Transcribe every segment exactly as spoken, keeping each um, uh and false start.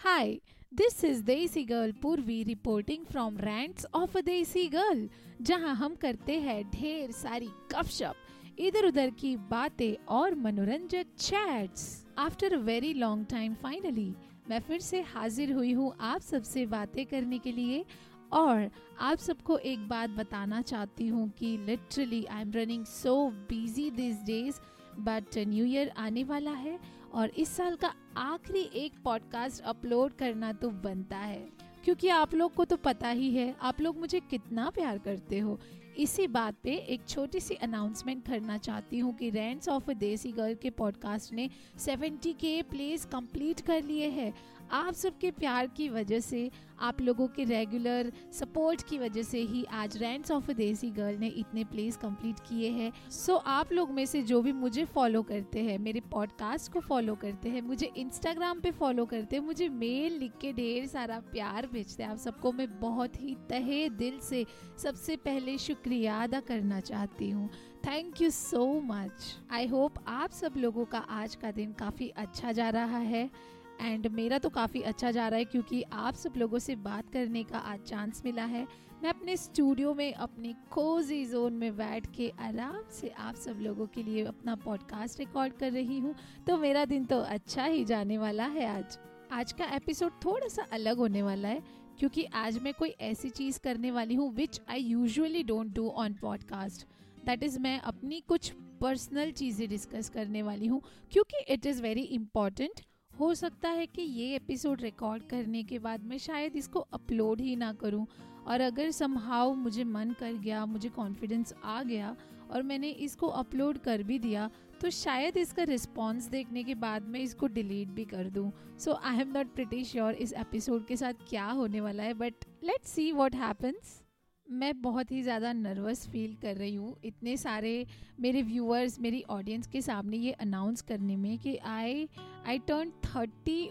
Hi, this is desi girl Purvi reporting from rants of a desi girl, जहां हम करते हैं ढेर सारी गपशप, इधर उधर की बातें और मनोरंजक chats. After a very long time finally मैं फिर से हाजिर हुई हूँ आप सबसे बातें करने के लिए। और आप सबको एक बात बताना चाहती हूँ कि literally I am running so busy this days, but new year आने वाला है और इस साल का आखिरी एक पॉडकास्ट अपलोड करना तो बनता है, क्योंकि आप लोग को तो पता ही है आप लोग मुझे कितना प्यार करते हो। इसी बात पे एक छोटी सी अनाउंसमेंट करना चाहती हूँ कि rents of a desi girl के पॉडकास्ट ने सेवेंटी के प्लेस कंप्लीट कर लिए हैं। आप सबके प्यार की वजह से, आप लोगों के रेगुलर सपोर्ट की वजह से ही आज rents of a desi girl ने इतने प्लेस कंप्लीट किए हैं। सो आप लोग में से जो भी मुझे फॉलो करते हैं, मेरे पॉडकास्ट को फॉलो करते हैं, मुझे इंस्टाग्राम पे फॉलो करते हैं, मुझे मेल लिख के ढेर सारा प्यार भेजते हैं, आप सबको मैं बहुत ही तहे दिल से सबसे पहले शुक्रिया अदा करना चाहती हूँ। Thank you so much. I hope आप सब लोगों का आज का दिन काफ़ी अच्छा जा रहा है एंड मेरा तो काफ़ी अच्छा जा रहा है, क्योंकि आप सब लोगों से बात करने का आज चांस मिला है। मैं अपने स्टूडियो में अपने कोजी जोन में बैठ के आराम से आप सब लोगों के लिए अपना पॉडकास्ट रिकॉर्ड कर रही हूँ, तो मेरा दिन तो अच्छा ही जाने वाला है। आज आज का एपिसोड थोड़ा सा अलग होने वाला है, क्योंकि आज मैं कोई ऐसी चीज़ करने वाली हूँ which I usually don't do on podcast. That is मैं अपनी कुछ पर्सनल चीज़ें डिस्कस करने वाली हूँ, क्योंकि इट इज़ वेरी इम्पॉर्टेंट। हो सकता है कि ये एपिसोड रिकॉर्ड करने के बाद मैं शायद इसको अपलोड ही ना करूं, और अगर समहाउ मुझे मन कर गया, मुझे कॉन्फिडेंस आ गया और मैंने इसको अपलोड कर भी दिया, तो शायद इसका रिस्पॉन्स देखने के बाद मैं इसको डिलीट भी कर दूं। So I am not pretty sure इस एपिसोड के साथ क्या होने वाला है, but let's see what happens. मैं बहुत ही ज़्यादा नर्वस फील कर रही हूँ इतने सारे मेरे व्यूअर्स, मेरी ऑडियंस के सामने ये अनाउंस करने में कि I I turn thirty.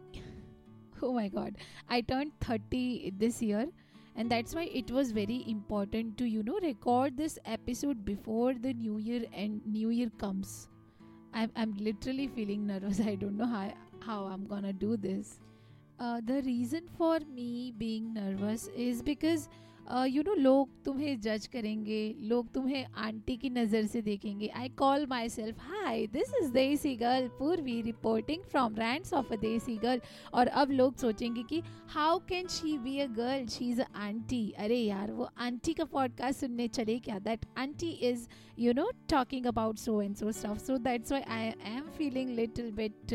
oh my god, I turned thirty this year, and that's why it was very important to you know record this episode before the new year and new year comes. i'm, I'm literally feeling nervous. I don't know how, how I'm gonna do this. Uh, the reason for me being nervous is because you know लोग तुम्हें जज करेंगे, लोग तुम्हें aunty की नज़र से देखेंगे। I call myself hi, this is desi girl Purvi reporting from rants of a desi girl. और अब लोग सोचेंगे कि how can she be a girl, she is a aunty. अरे यार, वो आंटी का पॉडकास्ट सुनने चले क्या? That aunty is you know talking about so and so stuff. So that's why I am feeling little bit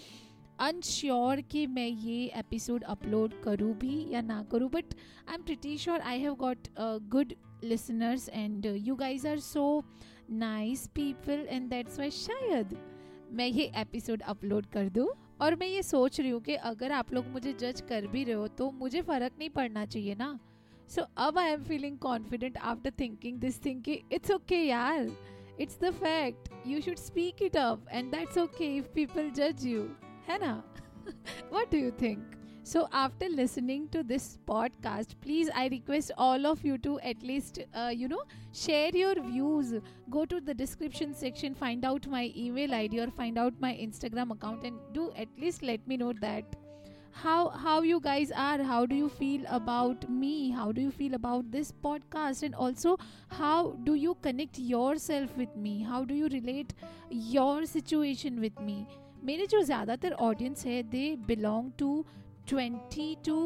unsure कि मैं ये एपिसोड अपलोड करूँ भी या ना करूँ, but I am pretty sure I have got good listeners and you guys are so nice people, and that's why शायद मैं ये एपिसोड अपलोड कर दूँ। और मैं ये सोच रही हूँ कि अगर आप लोग मुझे जज कर भी रहे हो तो मुझे फ़र्क नहीं पड़ना चाहिए ना। सो अब I am feeling confident after thinking this thing कि इट्स ओके यार, it's the fact, you should speak it up and that's okay if people जज यू, है ना? What do you think? So after listening to this podcast, please I request all of you to at least uh, you know share your views. Go to the description section, find out my email I D or find out my Instagram account, and do at least let me know that how how you guys are, how do you feel about me, how do you feel about this podcast, and also how do you connect yourself with me, how do you relate your situation with me. मेरे जो ज़्यादातर audience है they belong to twenty two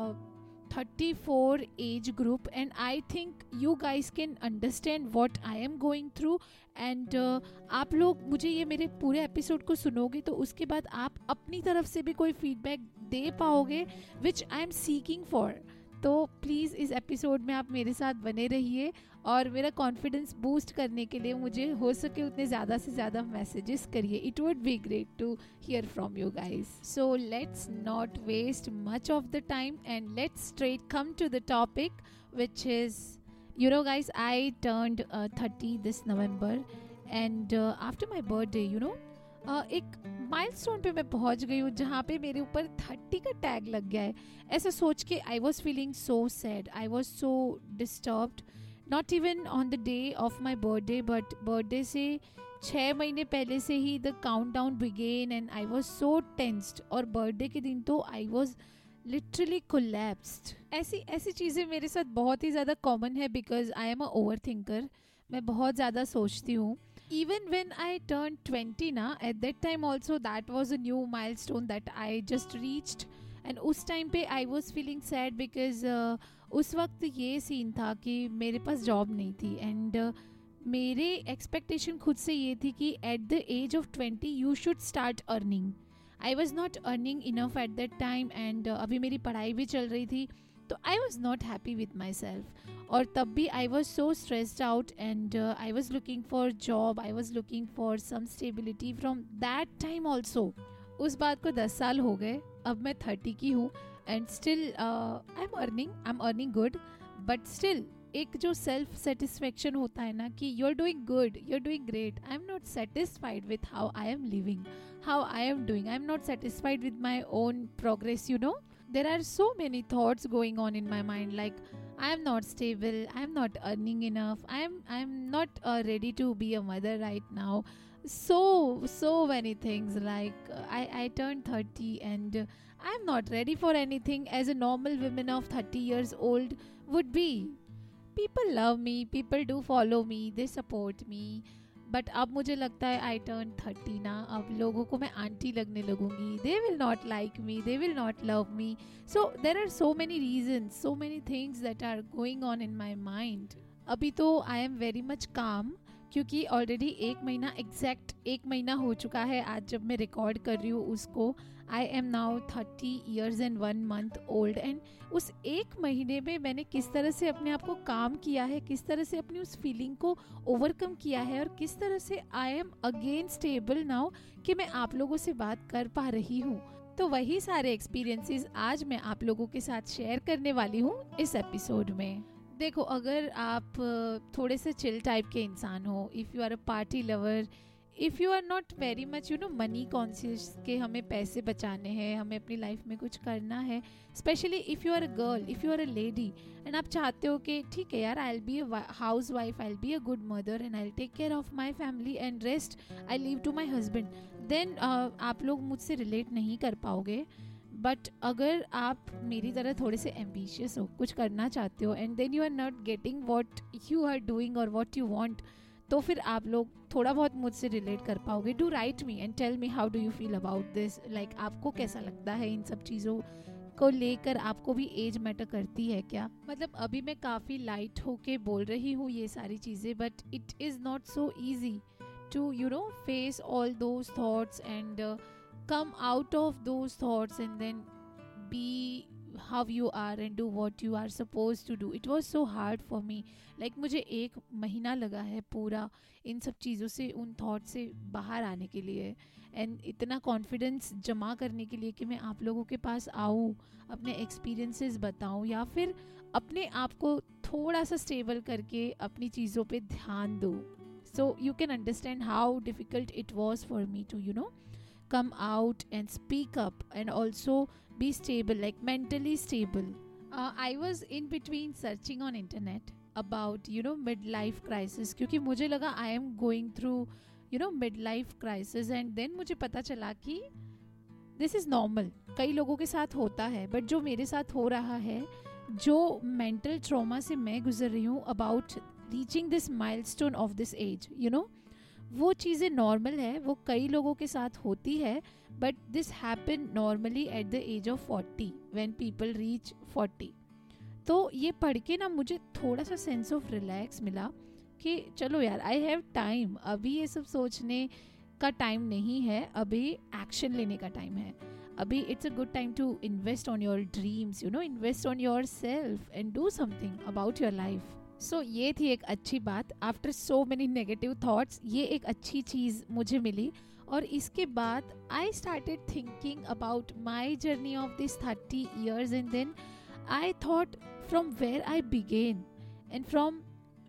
thirty four age group, and I think you guys can understand what I am going through. And आप लोग मुझे ये मेरे पूरे एपिसोड को सुनोगे तो उसके बाद आप अपनी तरफ से भी कोई फीडबैक दे पाओगे which I am seeking for. तो प्लीज़ इस एपिसोड में आप मेरे साथ बने रहिए और मेरा कॉन्फिडेंस बूस्ट करने के लिए मुझे हो सके उतने ज़्यादा से ज़्यादा मैसेजेस करिए। It would be great to hear from you guys. So let's not waste much of the time and let's straight come to the topic which is you know guys I turned thirty this November, and after my birthday you know एक milestone पे मैं पहुंच गई हूँ जहाँ पे मेरे ऊपर थर्टी का टैग लग गया है। ऐसा सोच के I was feeling so sad, I was so disturbed, not even on the day of my birthday, but birthday से छः महीने पहले से ही the countdown began and I was so tensed, और बर्थडे के दिन तो आई वॉज लिटरली कोलैप्स्ड। ऐसी ऐसी चीज़ें मेरे साथ बहुत ही ज़्यादा कॉमन है because I am a overthinker. मैं बहुत ज़्यादा सोचती हूँ। Even when I turn twenty ना, at that time also that was a new milestone that I just reached, and उस टाइम पे I was feeling sad because उस वक्त ये सीन था कि मेरे पास जॉब नहीं थी, एंड uh, मेरे एक्सपेक्टेशन खुद से ये थी कि at the age of twenty you should start earning. I was not earning enough at that time, and अभी मेरी पढ़ाई भी चल रही थी, तो I was not happy with myself. और तब भी I was so stressed out, and I was looking for job, I was looking for some stability from that time also. उस बात को दस साल हो गए, अब मैं थर्टी की हूँ, and still I am earning I am earning good, but still एक जो सेल्फ सेटिस्फेक्शन होता है ना कि you are doing good, you are doing great, I am not satisfied with how I am living, how I am doing, I am not satisfied with my own progress, you know. There are so many thoughts going on in my mind, like I am not stable, I am not earning enough, I am I am not uh, ready to be a mother right now. So so many things, like uh, I I turned thirty, and uh, I am not ready for anything as a normal woman of thirty years old would be. People love me, people do follow me, they support me. But अब मुझे लगता है आई turn thirty ना, अब लोगों को मैं aunty लगने लगूंगी, they will not like me, they will not love me. So there are so many reasons, so many things that are going on in my mind. अभी तो आई एम वेरी मच काम, क्योंकि already एक महीना exact एक महीना हो चुका है आज जब मैं रिकॉर्ड कर रही हूँ उसको। I am now thirty years and one month old, and उस एक महीने में मैंने किस तरह से अपने आप को काम किया है, किस तरह से अपनी उस फीलिंग को ओवरकम किया है, और किस तरह से I am again stable now कि मैं आप लोगों से बात कर पा रही हूँ। तो वही सारे एक्सपीरियंसेस आज मैं आप लोगों के साथ शेयर करने वाली हूँ इस एपिसोड में। देखो, अगर आप थोड़े से चिल टाइप के इंसान हो, if you are a party lover, if you are not very much you know money conscious के हमें पैसे बचाने हैं, हमें अपनी लाइफ में कुछ करना है, specially if you are a girl, if you are a lady, and आप चाहते हो कि ठीक है यार, I will be a housewife, I will be a good mother, and I will take care of my family and rest I leave to my husband, then आप लोग मुझसे रिलेट नहीं कर पाओगे। बट अगर आप मेरी तरह थोड़े से एम्बिशियस हो, कुछ करना चाहते हो, and then you are not getting what you are doing और वॉट यू वॉन्ट, तो फिर आप लोग थोड़ा बहुत मुझसे रिलेट कर पाओगे। Do write me and tell me how do you feel about this, like आपको कैसा लगता है इन सब चीज़ों को लेकर? आपको भी एज मैटर करती है क्या? मतलब अभी मैं काफ़ी लाइट होके बोल रही हूँ ये सारी चीज़ें, but it is not so easy to you know face all those thoughts and come out of those thoughts and then be how you are and do what you are supposed to do. It was so hard for me. Like मुझे एक महीना लगा है पूरा इन सब चीज़ों से, उन थॉट से बाहर आने के लिए, एंड इतना कॉन्फिडेंस जमा करने के लिए कि मैं आप लोगों के पास आऊँ, अपने एक्सपीरियंसेस बताऊँ, या फिर अपने आप को थोड़ा सा स्टेबल करके अपनी चीज़ों पे ध्यान दूँ। So you can understand how difficult it was for me to you know come out and speak up and also be stable, like mentally stable. uh, I was in between searching on internet about you know midlife crisis, क्योंकि मुझे लगा I am going through you know midlife crisis, and then मुझे पता चला कि this is normal, कई लोगों के साथ होता है, बट जो मेरे साथ हो रहा है, जो मेंटल ट्रॉमा से मैं गुजर रही हूँ about reaching this milestone of this age, you know, वो चीज़ें नॉर्मल है, वो कई लोगों के साथ होती है, but this happen normally at the age of forty when people reach forty. तो ये पढ़ के ना मुझे थोड़ा सा सेंस ऑफ रिलैक्स मिला कि चलो यार, आई हैव टाइम, अभी ये सब सोचने का टाइम नहीं है, अभी एक्शन लेने का टाइम है, अभी it's a good time to invest on your dreams, you know, invest on yourself and do something about your life. So ये थी एक अच्छी बात, after so many negative thoughts ये एक अच्छी चीज़ मुझे मिली, और इसके बाद I started thinking about my journey of this thirty years, and then I thought from where I began, and from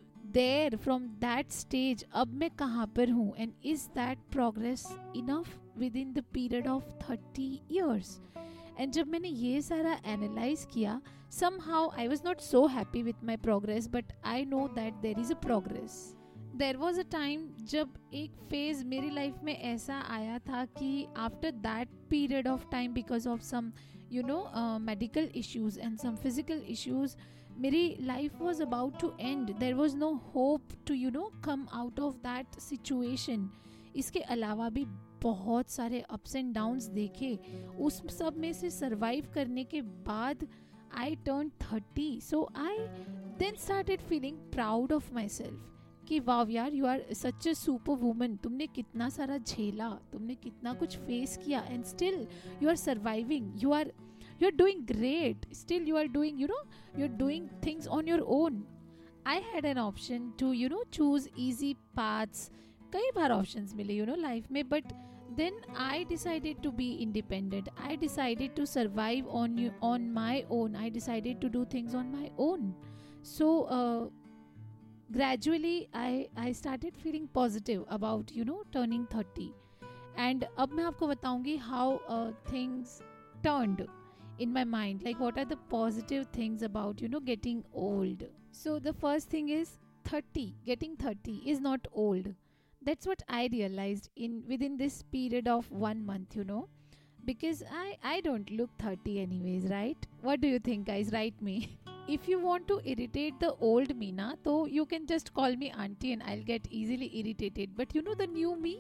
there, from that stage अब मैं कहाँ पर हूँ, and is that progress enough within the period of thirty years. And जब मैंने ये सारा analyse किया, somehow I was not so happy with my progress, but I know that there is a progress. There was a time जब एक phase मेरी life में ऐसा आया था कि after that period of time, because of some you know medical issues and some physical issues, मेरी life was about to end. There was no hope to you know come out of that situation. इसके अलावा भी बहुत सारे ups and downs देखे. उस सब में से सर्वाइव करने के बाद I turn thirty. So I then started feeling proud of myself कि वाव यार, you are such a superwoman. तुमने कितना सारा झेला, तुमने कितना कुछ फेस किया, and still you are surviving. You are you are doing great. Still you are doing, you know, you are doing things on your own. I had an option to you know choose easy paths. कई बार options मिले you know life में, but then I decided to be independent. I decided to survive on you on my own. I decided to do things on my own. So uh, gradually I I started feeling positive about you know turning thirty. And अब मैं आपको बताऊंगी how uh, things turned in my mind, like what are the positive things about you know getting old. So the first thing is thirty. Getting thirty is not old. That's what I realized in within this period of one month, you know, because I I don't look thirty anyways, right? What do you think, guys? Write me. If you want to irritate the old me na, so you can just call me auntie and I'll get easily irritated. But you know the new me,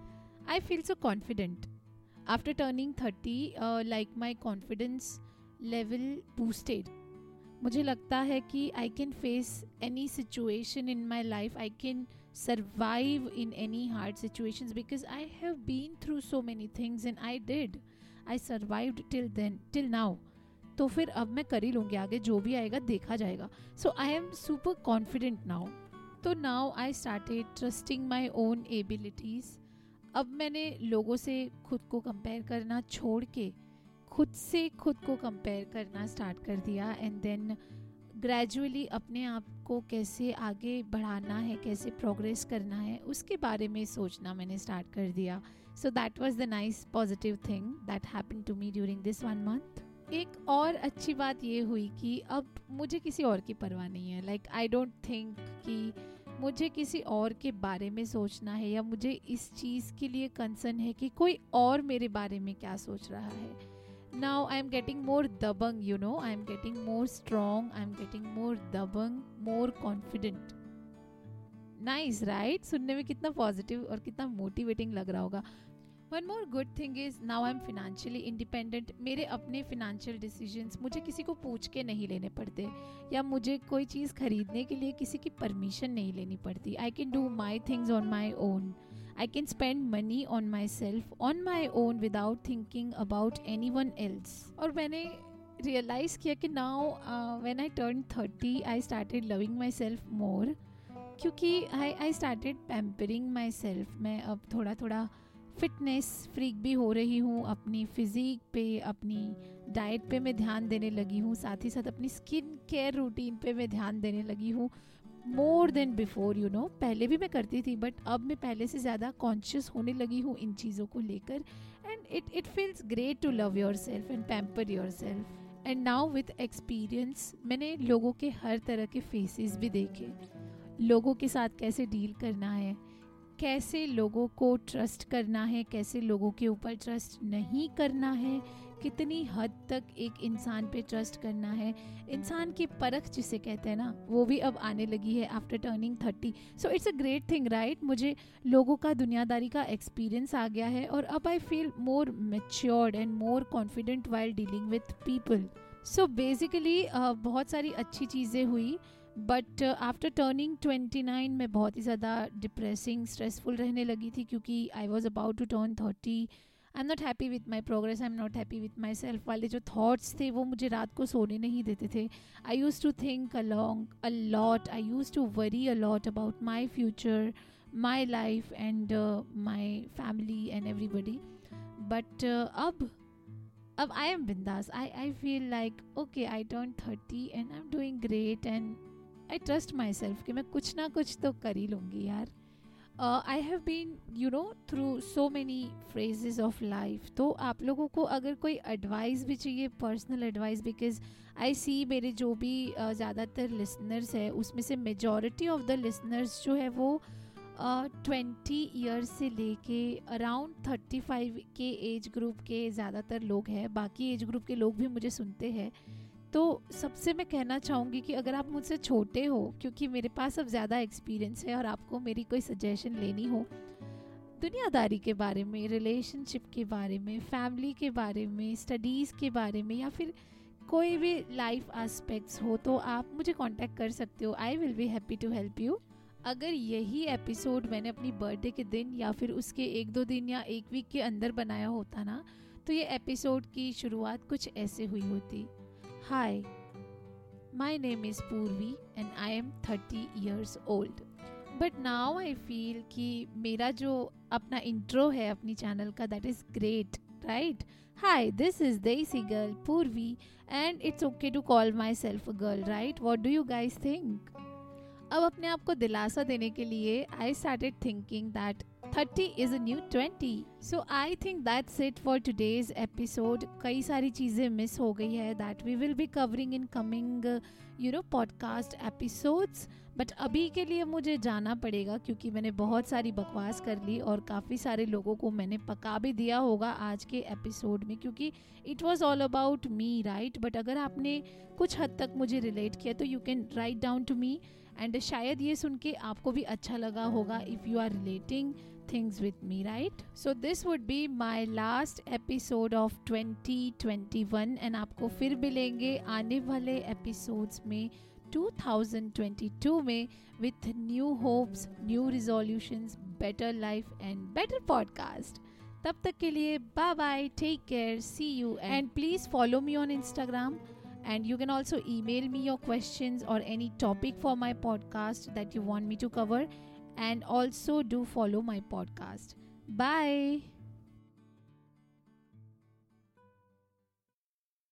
I feel so confident after turning thirty. Uh, like my confidence level boosted. मुझे लगता है कि I can face any situation in my life. I can survive in any hard situations because I have been through so many things and I did. I survived till then, till now. तो फिर अब मैं कर ही लूँगी, आगे जो भी आएगा देखा जाएगा. So I am super confident now. तो now I started trusting my own abilities. अब मैंने लोगों से खुद को कंपेयर करना छोड़ के खुद से खुद को कंपेयर करना स्टार्ट कर दिया. एंड देन ग्रेजुअली अपने आप को कैसे आगे बढ़ाना है, कैसे प्रोग्रेस करना है, उसके बारे में सोचना मैंने स्टार्ट कर दिया. So that was the nice positive thing that happened to me during this one month. एक और अच्छी बात ये हुई कि अब मुझे किसी और की परवाह नहीं है. लाइक आई डोंट थिंक कि मुझे किसी और के बारे में सोचना है या मुझे इस चीज़ के लिए कंसर्न है कि कोई और मेरे बारे में क्या सोच रहा है. Now I am getting more dabang, you know, I am getting more strong, I am getting more dabang, more confident. Nice, right? सुनने में कितना पॉजिटिव और कितना मोटिवेटिंग लग रहा होगा. One more good thing is now I am financially independent. मेरे अपने financial decisions मुझे किसी को पूछ के नहीं लेने पड़ते, या मुझे कोई चीज़ खरीदने के लिए किसी की परमिशन नहीं लेनी पड़ती. I can do my things on my own. I can spend money on myself on my own without thinking about anyone else. और मैंने realize किया कि now uh, when I turned thirty I started loving myself more, क्योंकि I I started pampering myself. मैं अब थोड़ा थोड़ा fitness freak भी हो रही हूँ. अपनी फिजिक पे, अपनी डाइट पे मैं ध्यान देने लगी हूँ. साथ ही साथ अपनी स्किन केयर रूटीन पे मैं ध्यान देने लगी हूँ. More than before, you know. पहले भी मैं करती थी, बट अब मैं पहले से ज़्यादा कॉन्शियस होने लगी हूँ इन चीज़ों को लेकर. And it it feels great to love yourself and pamper yourself. And now with experience मैंने लोगों के हर तरह के फेसेस भी देखे. लोगों के साथ कैसे डील करना है, कैसे लोगों को ट्रस्ट करना है, कैसे लोगों के ऊपर ट्रस्ट नहीं करना है, कितनी हद तक एक इंसान पे ट्रस्ट करना है. इंसान की परख जिसे कहते हैं ना, वो भी अब आने लगी है after turning thirty. So it's a great thing, right? मुझे लोगों का, दुनियादारी का एक्सपीरियंस आ गया है और अब I feel more matured and more confident while dealing with people. So basically बहुत सारी अच्छी चीज़ें हुई, but after turning twenty nine मैं बहुत ही ज़्यादा डिप्रेसिंग, स्ट्रेसफुल रहने लगी थी, क्योंकि I was about to turn thirty. I am not happy with my progress, I am not happy with myself वाले जो थाट्स थे वो मुझे रात को सोने नहीं देते थे. I use to think along a lot, I use to worry a lot about my future, my life and my family and everybody. But अब अब आई एम बिंदास. I I feel like okay, I turn thirty and I am doing great and I trust myself कि मैं कुछ ना कुछ तो कर ही लूँगी यार. I have been you know through so many phrases of life. तो आप लोगों को अगर कोई एडवाइस भी चाहिए, personal advice, because I see मेरे जो भी uh, ज़्यादातर लिसनर्स है उसमें से मेजॉरिटी ऑफ द लिसनर्स जो है वो ट्वेंटी ईयर्स से लेके अराउंड थर्टी फाइव के एज ग्रुप के ज़्यादातर लोग हैं, बाकी एज ग्रुप के लोग भी मुझे सुनते हैं। तो सबसे मैं कहना चाहूँगी कि अगर आप मुझसे छोटे हो, क्योंकि मेरे पास अब ज़्यादा एक्सपीरियंस है, और आपको मेरी कोई सजेशन लेनी हो दुनियादारी के बारे में, रिलेशनशिप के बारे में, फैमिली के बारे में, स्टडीज़ के बारे में, या फिर कोई भी लाइफ एस्पेक्ट्स हो, तो आप मुझे कांटेक्ट कर सकते हो। I will be happy to help you. अगर यही एपिसोड मैंने अपनी बर्थडे के दिन या फिर उसके एक दो दिन या एक वीक के अंदर बनाया होता ना, तो ये एपिसोड की शुरुआत कुछ ऐसे हुई होती। Hi, my name is Purvi and I am thirty years old. But now I feel कि मेरा जो अपना इंट्रो है अपनी चैनल का, that is great, right? Hi, this is desi girl Purvi and it's okay to call myself a girl, right? What do you guys think? अब अपने आप को दिलासा देने के लिए I started thinking that thirty is a new twenty. So I think that's it for today's episode. कई सारी चीज़ें मिस हो गई है that we will be covering in coming you know podcast episodes. But अभी के लिए मुझे जाना पड़ेगा, क्योंकि मैंने बहुत सारी बकवास कर ली और काफ़ी सारे लोगों को मैंने पका भी दिया होगा आज के एपिसोड में, क्योंकि it was all about me, right? But अगर आपने कुछ हद तक मुझे रिलेट किया तो you can write down to me, and शायद ये सुन के आपको भी अच्छा लगा होगा if you are relating things with me, right? So this would be my last episode of twenty twenty-one and आपको फिर मिलेंगे आने वाले episodes में twenty twenty-two में with new hopes, new resolutions, better life and better podcast. तब तक के लिए bye bye, take care, see you, and please follow me on Instagram. And you can also email me your questions or any topic for my podcast that you want me to cover. And also do follow my podcast. Bye.